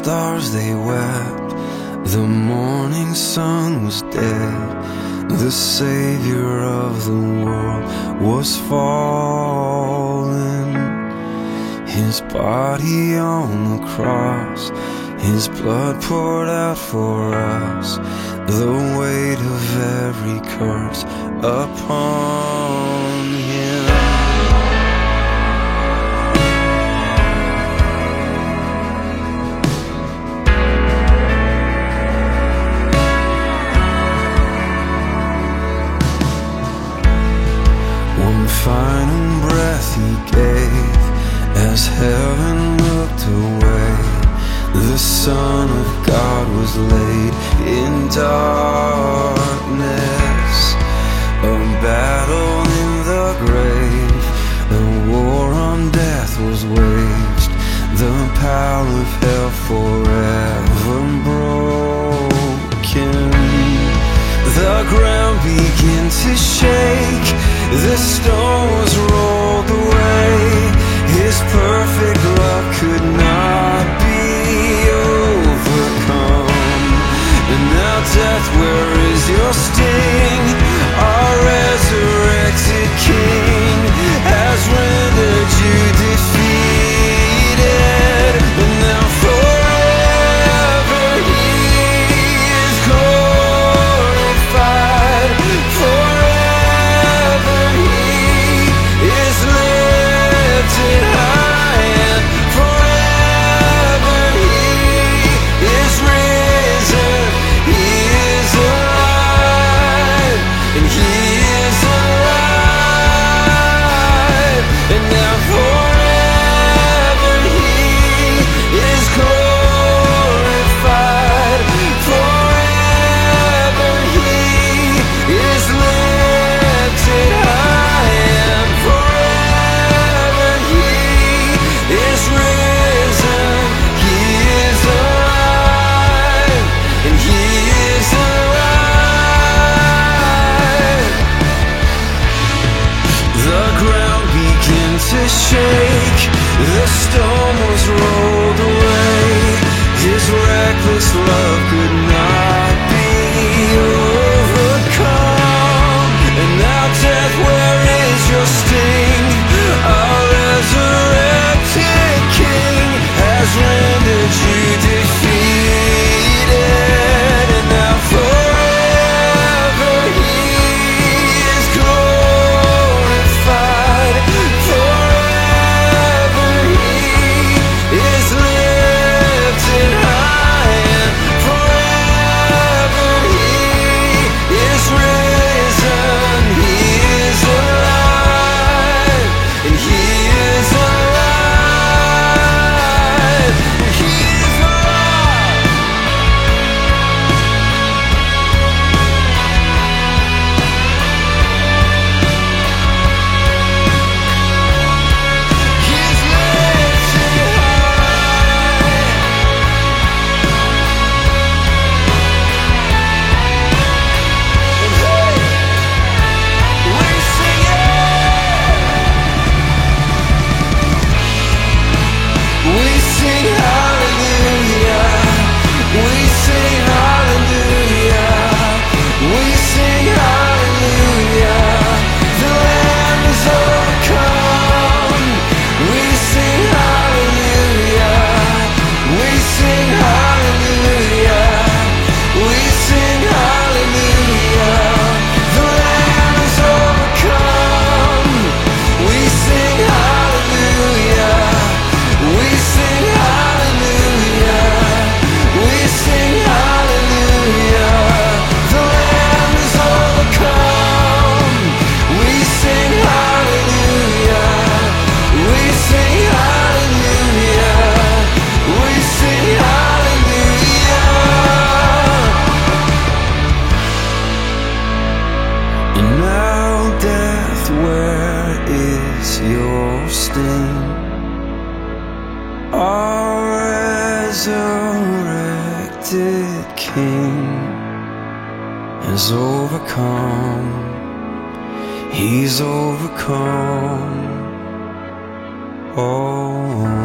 stars they wept, the morning sun was dead. The Savior of the world was fallen. His body on the cross, His blood poured out for us, the weight of every curse upon Him. One final breath He gave as heaven looked away. The Son of God was laid in darkness. A battle in the grave, a war on death was waged. The power of hell forever broken. The ground began to shake, the stone was rolled away. His perfect love could not be overcome. And now death, where is your sting? Our resurrected King has rendered you defeated. And now forever He is glorified. Forever He is lifted high, and forever He is risen. He is alive, and He is alive. And now forever He is glorified. Forever He is lifted high, and forever He is risen. He is alive, and He is alive. The ground began to shake, the stone was rolled away. His reckless love could not be overcome. And now death, where is your sting? Our resurrected King has rendered you defeated. And now forever He is glorified. Forever He is lifted high, and forever He is risen. He is alive, and He is alive. He is alive. He is lifted high. And hey, we sing it. We sing hallelujah. We sing hallelujah. We sing hallelujah. The Lamb is overcome. We sing hallelujah. We sing hallelujah. We sing hallelujah. The Lamb is overcome. We sing hallelujah. We sing hallelujah. We sing hallelujah. The Lamb is overcome. We sing hallelujah. We sing hallelujah. We sing hallelujah. And now death, where is your sting? Our resurrected King has overcome. He's overcome. Oh.